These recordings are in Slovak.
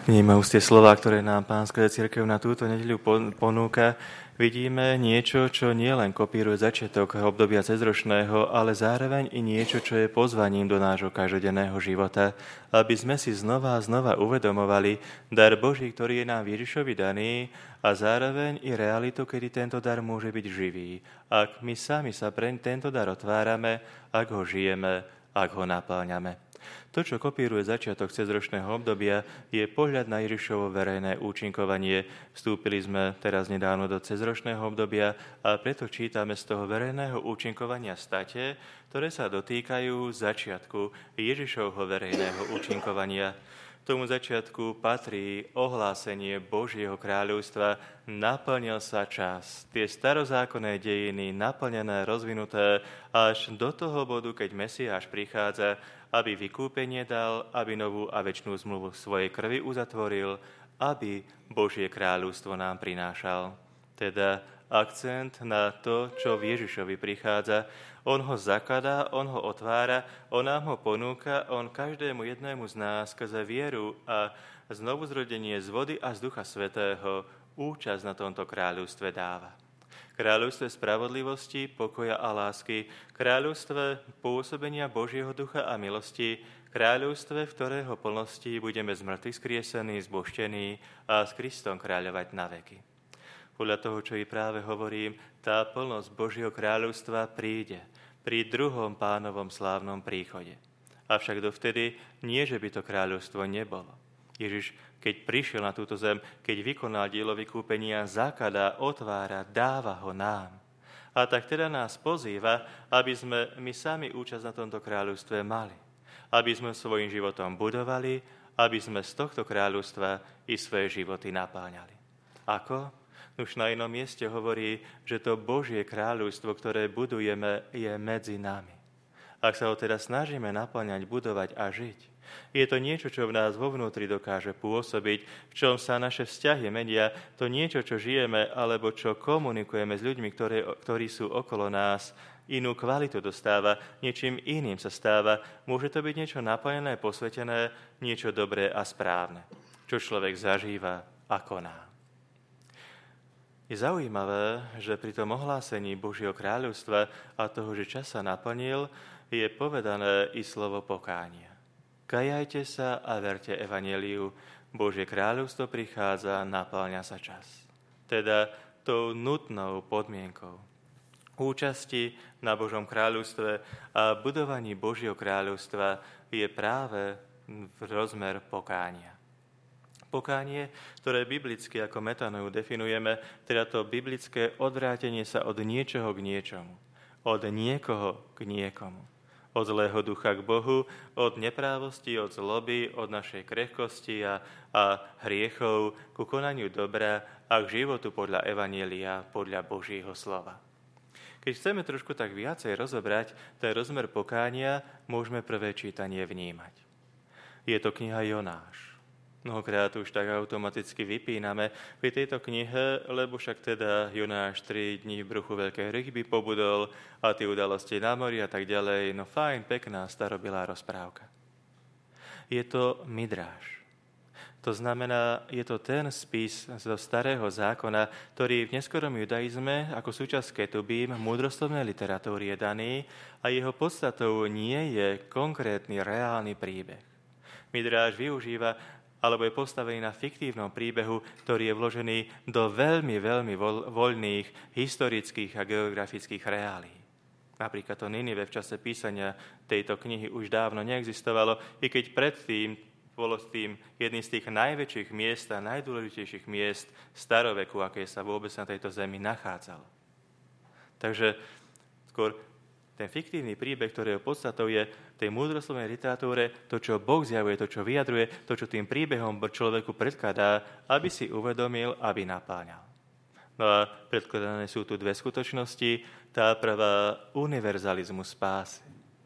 Vnímajú tie slová, ktoré nám Pánska cirkev na túto nedeľu ponúka. Vidíme niečo, čo nielen kopíruje začiatok obdobia cezročného, ale zároveň i niečo, čo je pozvaním do nášho každodenného života, aby sme si znova a znova uvedomovali dar Boží, ktorý je nám Ježišovi daný, a zároveň i realitu, kedy tento dar môže byť živý. Ak my sami sa pre tento dar otvárame, ak ho žijeme, ak ho napĺňame. To, čo kopíruje začiatok cezročného obdobia, je pohľad na Ježišovo verejné účinkovanie. Vstúpili sme teraz nedávno do cezročného obdobia a preto čítame z toho verejného účinkovania state, ktoré sa dotýkajú začiatku Ježišovho verejného účinkovania. Tomu začiatku patrí ohlásenie Božieho kráľovstva, naplnil sa čas. Tie starozákonné dejiny naplnené, rozvinuté až do toho bodu, keď Mesiáš prichádza, aby vykúpenie dal, aby novú a večnú zmluvu v svojej krvi uzatvoril, aby Božie kráľovstvo nám prinášal. Teda akcent na to, čo v Ježišovi prichádza. On ho zakladá, on ho otvára, on nám ho ponúka, on každému jednému z nás skrze vieru a znovuzrodenie z vody a z Ducha Svätého účasť na tomto kráľovstve dáva. Kráľovstve spravodlivosti, pokoja a lásky, kráľovstve pôsobenia Božieho ducha a milosti, kráľovstve, v ktorého plnosti budeme z mŕtvych skriesení, zboštení a s Kristom kráľovať na veky. Podľa toho, čo i práve hovorím, tá plnosť Božieho kráľovstva príde pri druhom Pánovom slávnom príchode. Avšak dovtedy nie, že by to kráľovstvo nebolo. Ježiš, keď prišiel na túto zem, keď vykonal dielo vykúpenia, zakladá, otvára, dáva ho nám. A tak teda nás pozýva, aby sme my sami účasť na tomto kráľovstve mali. Aby sme svojim životom budovali, aby sme z tohto kráľovstva i svoje životy napáňali. Ako? Už na inom mieste hovorí, že to Božie kráľovstvo, ktoré budujeme, je medzi nami. Ak sa ho teda snažíme napĺňať, budovať a žiť, je to niečo, čo v nás vo vnútri dokáže pôsobiť, v čom sa naše vzťahy menia, to niečo, čo žijeme, alebo čo komunikujeme s ľuďmi, ktorí sú okolo nás, inú kvalitu dostáva, niečím iným sa stáva. Môže to byť niečo naplnené, posvetené, niečo dobré a správne, čo človek zažíva a koná. Je zaujímavé, že pri tom ohlásení Božieho kráľovstva a toho, že čas sa naplnil, je povedané i slovo pokánia. Kajajte sa a verte evanjeliu. Božie kráľovstvo prichádza, napĺňa sa čas. Teda tou nutnou podmienkou účasti na Božom kráľovstve a budovaní Božieho kráľovstva je práve rozmer pokánia. Pokánie, ktoré biblicky ako metaneu definujeme, teda to biblické odvrátenie sa od niečoho k niečomu, od niekoho k niekomu, od zlého ducha k Bohu, od neprávosti, od zloby, od našej krehkosti a hriechov ku konaniu dobra a k životu podľa evanjelia, podľa Božieho slova. Keď chceme trošku tak viacej rozobrať ten rozmer pokánia, môžeme prvé čítanie vnímať. Je to kniha Jonáš. Mnohokrát už tak automaticky vypíname pri tejto knihe, lebo však teda Jonáš 3 dní v bruchu veľkej ryby pobudol a tie udalosti na mori a tak ďalej. No fajn, pekná, starobilá rozprávka. Je to midráš. To znamená, je to ten spis zo starého zákona, ktorý v neskorom judaizme ako súčasť ketubím múdroslovnej literatúry je daný a jeho podstatou nie je konkrétny reálny príbeh. Midráš využíva alebo je postavený na fiktívnom príbehu, ktorý je vložený do veľmi, veľmi voľných historických a geografických reálií. Napríklad to Ninive v čase písania tejto knihy už dávno neexistovalo, i keď predtým bolo tým jedným z tých najväčších miest a najdôležitejších miest staroveku, aké sa vôbec na tejto zemi nachádzalo. Takže skôr ten fiktívny príbeh, ktorého podstatou je v tej múdroslovnej literatúre to, čo Boh zjavuje, to, čo vyjadruje, to, čo tým príbehom človeku predkladá, aby si uvedomil, aby napáňal. No a predkladané sú tu dve skutočnosti. Tá prvá, univerzalizmus spásy.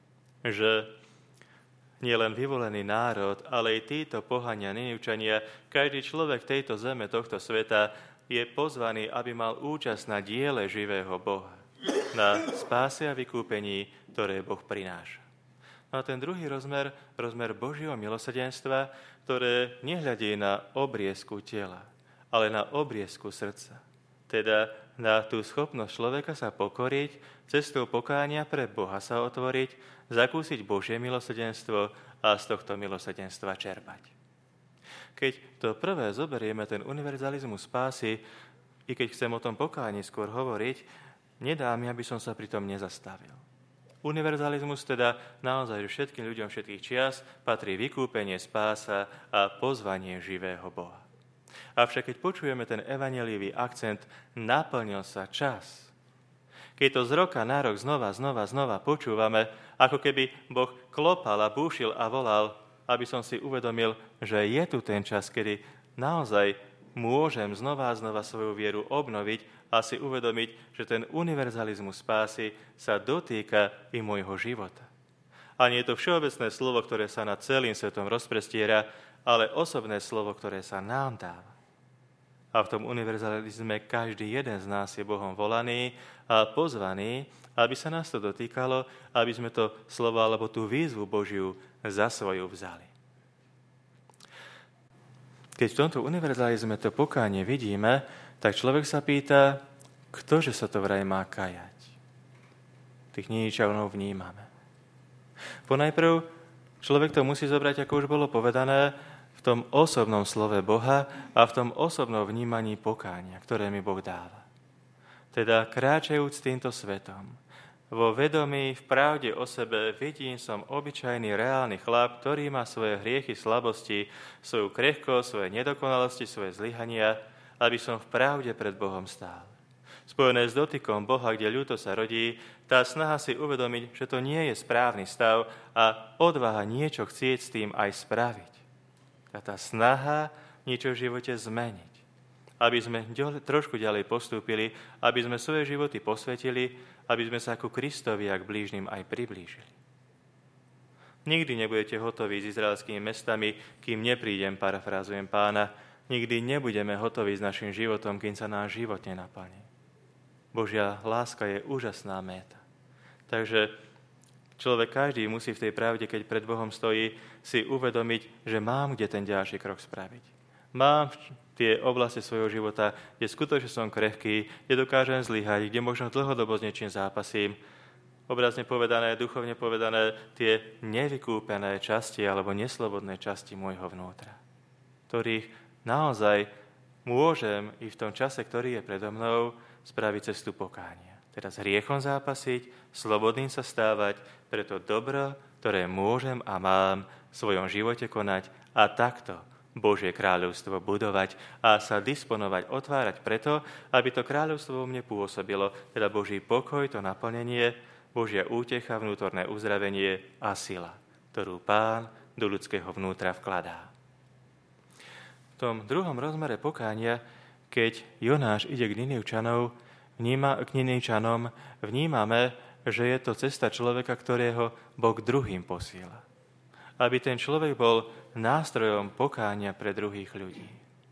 Že nielen vyvolený národ, ale i títo pohania, Ninivčania, každý človek tejto zeme, tohto sveta je pozvaný, aby mal účasť na diele živého Boha, na spáse a vykúpení, ktoré Boh prináša. A ten druhý rozmer Božieho milosrdenstva, ktoré nehľadí na obriezku tela, ale na obriezku srdca. Teda na tú schopnosť človeka sa pokoriť, cestou pokánia pre Boha sa otvoriť, zakúsiť Božie milosrdenstvo a z tohto milosrdenstva čerpať. Keď to prvé zoberieme, ten univerzalizmus spásy, i keď chcem o tom pokáni skôr hovoriť, nedá mi, aby som sa pri tom nezastavil. Univerzalizmus teda naozaj všetkým ľuďom všetkých čias patrí vykúpenie, spása a pozvanie živého Boha. Avšak keď počujeme ten evanjeliový akcent, naplnil sa čas. Keď to z roka na rok znova počúvame, ako keby Boh klopal a búšil a volal, aby som si uvedomil, že je tu ten čas, kedy naozaj môžem znova svoju vieru obnoviť a si uvedomiť, že ten univerzalizmus spásy sa dotýka i môjho života. A nie je to všeobecné slovo, ktoré sa nad celým svetom rozprestiera, ale osobné slovo, ktoré sa nám dáva. A v tom univerzalizme každý jeden z nás je Bohom volaný a pozvaný, aby sa nás to dotýkalo, aby sme to slovo alebo tú výzvu Božiu za svoju vzali. Keď v tomto univerzalizme to pokánie vidíme, tak človek sa pýta, ktože sa to vraj má kajať. Tých Niničanov vnímame. Ponajprv človek to musí zobrať, ako už bolo povedané, v tom osobnom slove Boha a v tom osobnom vnímaní pokánia, ktoré mi Boh dáva. Teda kráčajúc týmto svetom, vo vedomí, v pravde o sebe vidím som obyčajný, reálny chlap, ktorý má svoje hriechy, slabosti, svoju krehkosť, svoje nedokonalosti, svoje zlyhania, aby som v pravde pred Bohom stál. Spojené s dotykom Boha, kde ľúto sa rodí, tá snaha si uvedomiť, že to nie je správny stav a odvaha niečo chcieť s tým aj spraviť. A tá snaha niečo v živote zmeniť. Aby sme trošku ďalej postúpili, aby sme svoje životy posvetili, aby sme sa ako Kristovi a k blížnym aj priblížili. Nikdy nebudete hotoví s izraelskými mestami, kým neprídem, parafrázujem Pána. Nikdy nebudeme hotoví s našim životom, kým sa náš život nenaplní. Božia láska je úžasná méta. Takže človek každý musí v tej pravde, keď pred Bohom stojí, si uvedomiť, že mám kde ten ďalší krok spraviť. Mám tie oblasti svojho života, kde skutočne som krehký, kde dokážem zlyhať, kde možno dlhodobo s niečím zápasím. Obrazne povedané, duchovne povedané, tie nevykúpené časti alebo neslobodné časti môjho vnútra, ktorých naozaj môžem i v tom čase, ktorý je predo mnou, spraviť cestu pokánia. Teda s hriechom zápasiť, slobodným sa stávať, pre to dobro, ktoré môžem a mám v svojom živote konať a takto Božie kráľovstvo budovať a sa disponovať, otvárať preto, aby to kráľovstvo vo mne pôsobilo, teda Boží pokoj, to naplnenie, Božia útecha, vnútorné uzdravenie a sila, ktorú Pán do ľudského vnútra vkladá. V tom druhom rozmere pokánia, keď Jonáš ide k Ninivčanom, vnímame, že je to cesta človeka, ktorého Boh druhým posiela. Aby ten človek bol nástrojom pokánia pre druhých ľudí.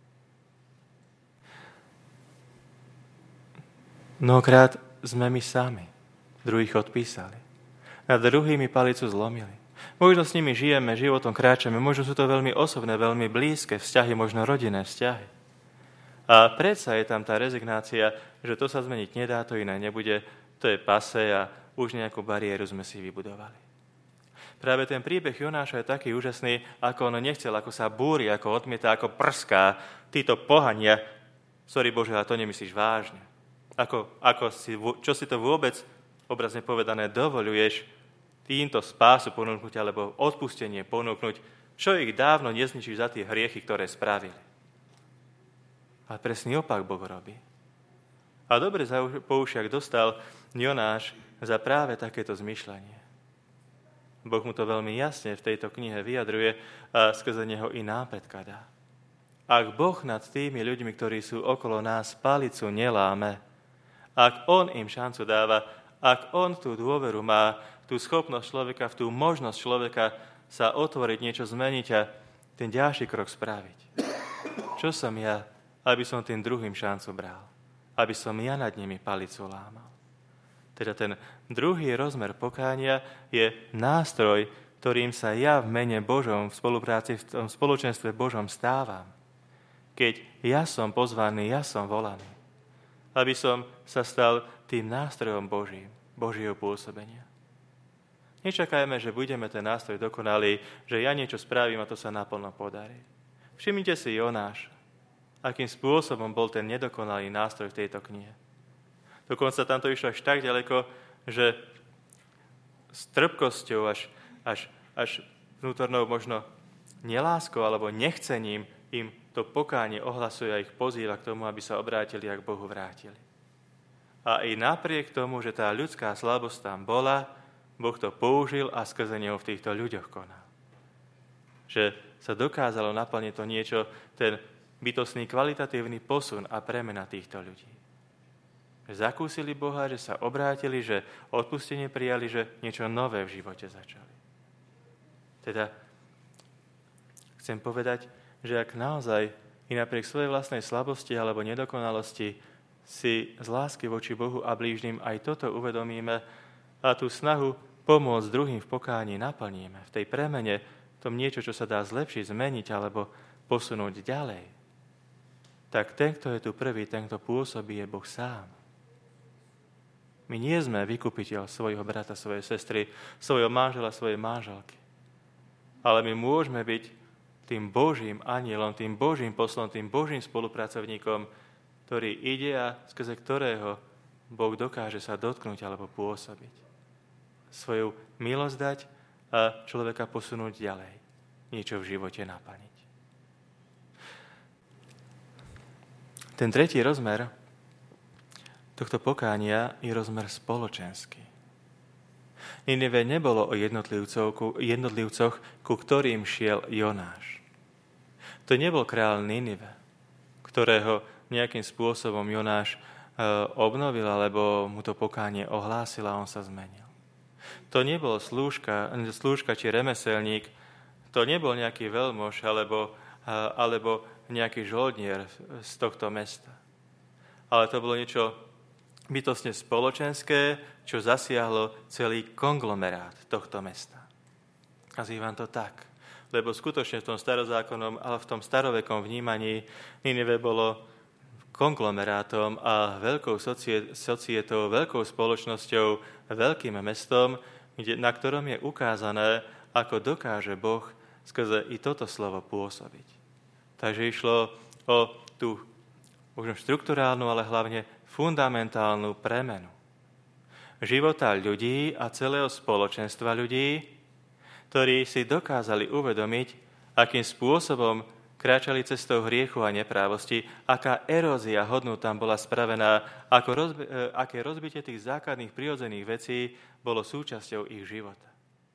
Mnohokrát sme my sami druhých odpísali. Nad druhými palicu zlomili. Možno s nimi žijeme, životom kráčame, možno sú to veľmi osobné, veľmi blízke vzťahy, možno rodinné vzťahy. A predsa je tam tá rezignácia, že to sa zmeniť nedá, to iné nebude, to je pase a už nejakú bariéru sme si vybudovali. Práve ten príbeh Jonáša je taký úžasný, ako on nechcel, ako sa búri, ako odmieta, ako prská. Títo pohania, sorry Bože, ale to nemyslíš vážne. Čo si to vôbec, obrazne povedané, dovoľuješ týmto spásu ponúknuť, alebo odpustenie ponúknuť, čo ich dávno nezničíš za tie hriechy, ktoré spravili. Ale presný opak Boh robí. A dobre poušiak dostal Jonáš za práve takéto zmyšľanie. Boh mu to veľmi jasne v tejto knihe vyjadruje a skrze neho i nápätka dá. Ak Boh nad tými ľuďmi, ktorí sú okolo nás, palicu neláme, ak On im šancu dáva, ak On tú dôveru má, tú schopnosť človeka, v tú možnosť človeka sa otvoriť, niečo zmeniť a ten ďalší krok spraviť. Čo som ja, aby som tým druhým šancu bral? Aby som ja nad nimi palicu lámal? Teda ten druhý rozmer pokánia je nástroj ktorým sa ja v mene Božom, v spolupráci, v tom spoločenstve Božom stávam. Keď ja som pozvaný, ja som volaný. Aby som sa stal tým nástrojom Božím, Božieho pôsobenia. Nečakajme, že budeme ten nástroj dokonalý, že ja niečo spravím a to sa naplno podarí. Všimnite si Jonáša, akým spôsobom bol ten nedokonalý nástroj v tejto knihe. Dokonca tam to išlo až tak ďaleko, že s trpkosťou, až vnútornou možno neláskou alebo nechcením im to pokánie ohlasuje a ich pozýva k tomu, aby sa obrátili a k Bohu vrátili. A i napriek tomu, že tá ľudská slabosť tam bola, Boh to použil a skrze neho v týchto ľuďoch konal. Že sa dokázalo naplniť to niečo, ten bytostný kvalitatívny posun a premena týchto ľudí. Že zakúsili Boha, že sa obrátili, že odpustenie prijali, že niečo nové v živote začali. Teda chcem povedať, že ak naozaj i napriek svojej vlastnej slabosti alebo nedokonalosti si z lásky voči Bohu a blížnym aj toto uvedomíme a tú snahu pomôcť druhým v pokání naplníme, v tej premene, v tom niečo, čo sa dá zlepšiť, zmeniť alebo posunúť ďalej, tak ten, kto je tu prvý, ten, kto pôsobí, je Boh sám. My nie sme vykupiteľ svojho brata, svojej sestry, svojho manžela, svojej manželky. Ale my môžeme byť tým Božím anielom, tým Božím poslom, tým Božím spolupracovníkom, ktorý ide a skrze ktorého Boh dokáže sa dotknúť alebo pôsobiť. Svoju milosť dať a človeka posunúť ďalej. Niečo v živote naplniť. Ten tretí rozmer tohto pokánia je rozmer spoločenský. Ninive nebolo o jednotlivcoch, ku ktorým šiel Jonáš. To nebol kráľ Ninive, ktorého nejakým spôsobom Jonáš obnovil, alebo mu to pokánie ohlásil a on sa zmenil. To nebol slúžka či remeselník, to nebol nejaký veľmož alebo nejaký žoldnier z tohto mesta. Ale to bolo niečo bytostne spoločenské, čo zasiahlo celý konglomerát tohto mesta. Nazývam to tak, lebo skutočne v tom starozákonnom, ale v tom starovekom vnímaní Ninive bolo konglomerátom a veľkou societou, veľkou spoločnosťou, veľkým mestom, na ktorom je ukázané, ako dokáže Boh skrze i toto slovo pôsobiť. Takže išlo o tú možno štruktúrálnu, ale hlavne fundamentálnu premenu života ľudí a celého spoločenstva ľudí, ktorí si dokázali uvedomiť, akým spôsobom kráčali cestou hriechu a neprávosti, aká erózia hodnôt tam bola spravená, aké rozbitie tých základných prirodzených vecí bolo súčasťou ich života.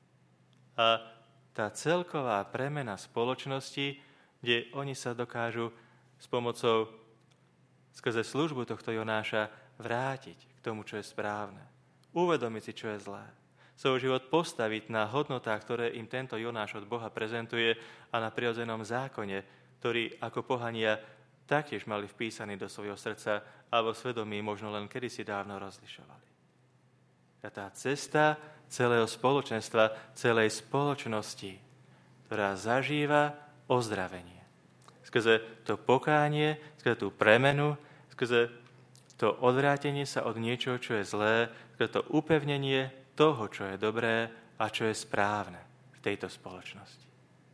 A tá celková premena spoločnosti, kde oni sa dokážu s pomocou skrze službu tohto Jonáša vrátiť k tomu, čo je správne. Uvedomiť si, čo je zlé. Svoj život postaviť na hodnotách, ktoré im tento Jonáš od Boha prezentuje a na prirodzenom zákone, ktorý ako pohania taktiež mali vpísaný do svojho srdca a vo svedomí možno len kedysi dávno rozlišovali. A tá cesta celého spoločenstva, celej spoločnosti, ktorá zažíva ozdravenie. Skrze to pokánie, skrze tú premenu, skrze to odvrátenie sa od niečoho, čo je zlé, skrze to upevnenie toho, čo je dobré a čo je správne v tejto spoločnosti.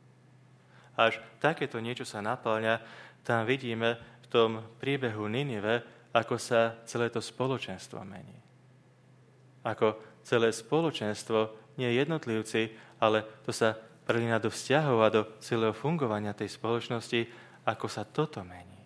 Až takéto niečo sa naplňa, tam vidíme v tom príbehu Ninive, ako sa celé to spoločenstvo mení. Ako celé spoločenstvo, nie jednotlivci, ale to sa prelína do vzťahov a do celého fungovania tej spoločnosti, ako sa toto mení.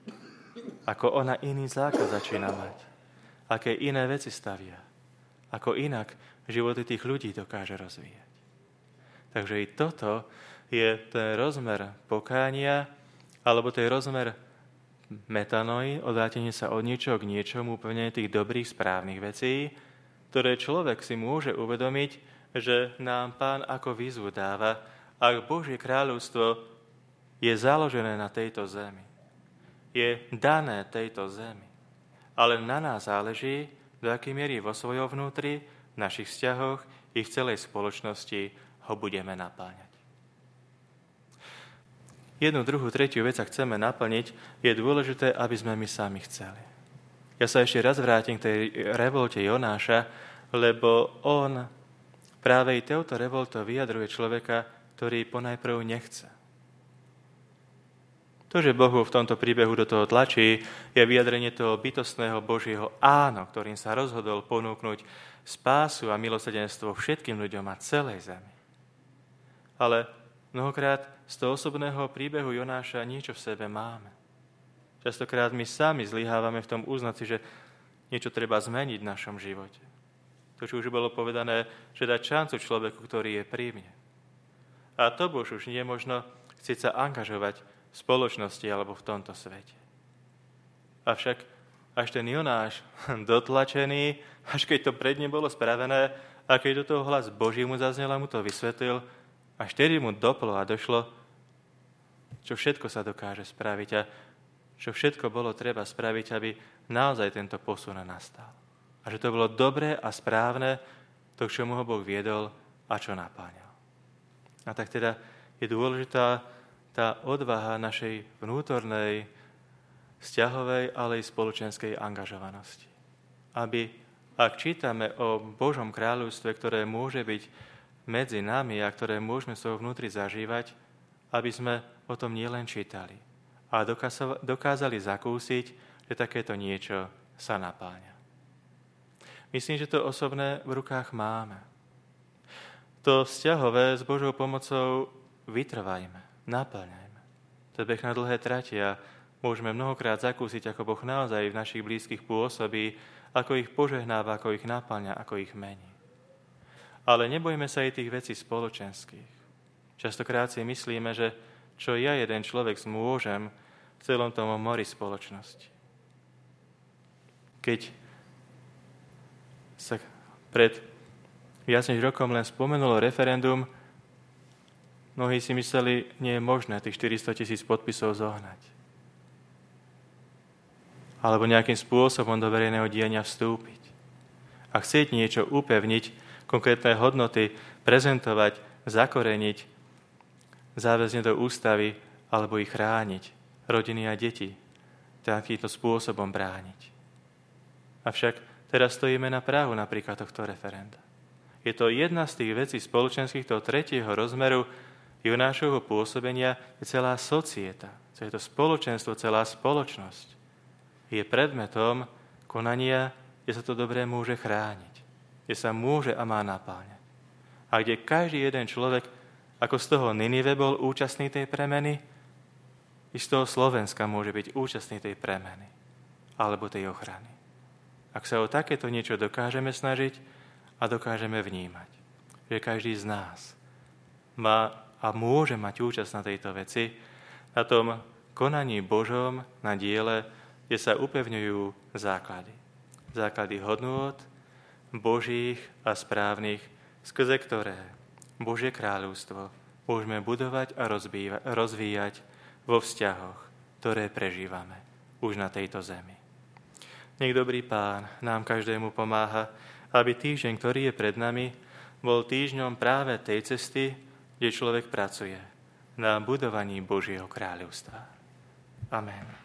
Ako ona iný základ začína mať. Aké iné veci stavia. Ako inak životy tých ľudí dokáže rozvíjať. Takže i toto je ten rozmer pokánia, alebo ten rozmer metanoi, odvrátenie sa od niečoho k niečomu, upevnenie tých dobrých, správnych vecí, ktoré človek si môže uvedomiť, že nám Pán ako výzvu dáva, ak Božie kráľovstvo je založené na tejto zemi. Je dané tejto zemi. Ale na nás záleží, do akej miery vo svojom vnútri, v našich vzťahoch i v celej spoločnosti ho ho budeme napáňať. Jednu, druhú, tretiu vec, ak chceme naplniť, je dôležité, aby sme my sami chceli. Ja sa ešte raz vrátim k tej revolte Jonáša, lebo on práve i touto revoltou vyjadruje človeka, ktorý ponajprv nechce. To, že Boh v tomto príbehu do toho tlačí, je vyjadrenie toho bytostného Božieho áno, ktorým sa rozhodol ponúknuť spásu a milosrdenstvo všetkým ľuďom a celej zemi. Ale mnohokrát z toho osobného príbehu Jonáša niečo v sebe máme. Častokrát my sami zlyhávame v tom uznať si, že niečo treba zmeniť v našom živote. To, čo už bolo povedané, že dať šancu človeku, ktorý je pri mne. A to už nie je možno chcieť sa angažovať v spoločnosti alebo v tomto svete. Avšak až ten Jonáš, dotlačený, až keď to pred ním bolo spravené a keď do toho hlas Boží mu zaznel a mu to vysvetlil, až tedy mu doplo a došlo, čo všetko sa dokáže spraviť a čo všetko bolo treba spraviť, aby naozaj tento posun nastal. A že to bolo dobré a správne, to, k čomu ho Boh viedol a čo napáňal. A tak teda je dôležitá tá odvaha našej vnútornej, vzťahovej, ale i spoločenskej angažovanosti. Aby, ak čítame o Božom kráľovstve, ktoré môže byť medzi nami a ktoré môžeme svojho vnútri zažívať, aby sme o tom nielen čítali a dokázali zakúsiť, že takéto niečo sa napáňa. Myslím, že to osobné v rukách máme. To vzťahové s Božou pomocou vytrvajme, naplňajme. To je beh na dlhé trati a môžeme mnohokrát zakúsiť, ako Boh naozaj v našich blízkych pôsobí, ako ich požehnáva, ako ich naplňa, ako ich mení. Ale nebojme sa aj tých vecí spoločenských. Častokrát si myslíme, že čo ja jeden človek zmôžem v celom tom mori spoločnosti. Keď sa pred viac než rokom len spomenulo referendum, mnohí si mysleli, nie je možné tých 400 000 podpisov zohnať. Alebo nejakým spôsobom do verejného diania vstúpiť. A chcieť niečo upevniť, konkrétne hodnoty prezentovať, zakoreniť, záväzne do ústavy alebo ich chrániť, rodiny a deti, takýmto spôsobom brániť. Avšak teraz stojíme na prahu napríklad tohto referenda. Je to jedna z tých vecí spoločenských, toho tretieho rozmeru Jonášovho pôsobenia, je celá societa, je to spoločenstvo, celá spoločnosť. Je predmetom konania, kde sa to dobré môže chrániť, kde sa môže a má napáňať. A kde každý jeden človek, ako z toho Ninive bol účastný tej premeny, i z toho Slovenska môže byť účastný tej premeny alebo tej ochrany. Ak sa o takéto niečo dokážeme snažiť a dokážeme vnímať, že každý z nás má a môže mať účasť na tejto veci, na tom konaní Božom, na diele, kde sa upevňujú základy. Základy hodnôt Božích a správnych, skrze ktoré Božie kráľovstvo môžeme budovať a rozvíjať vo vzťahoch, ktoré prežívame už na tejto zemi. Nech dobrý Pán nám každému pomáha, aby týždeň, ktorý je pred nami, bol týždňom práve tej cesty, kde človek pracuje na budovaní Božieho kráľovstva. Amen.